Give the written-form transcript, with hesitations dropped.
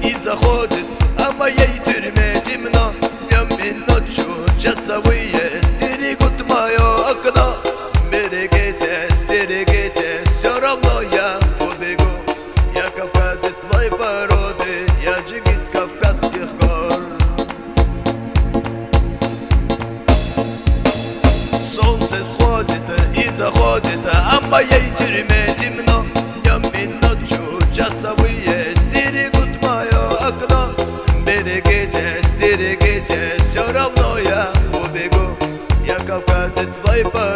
и заходит, а в моей тюрьме темно. Днем и ночью часовые стерегут мое окно. Берегитесь, стерегитесь, все равно я убегу. Я кавказец злой породы, я джигит Кавказских гор. Солнце сходит и заходит, а в моей тюрьме темно. Днем и ночью часовые стерегут мое окно. Берегитесь, стерегитесь, все равно я убегу. Я кавказец злой породы.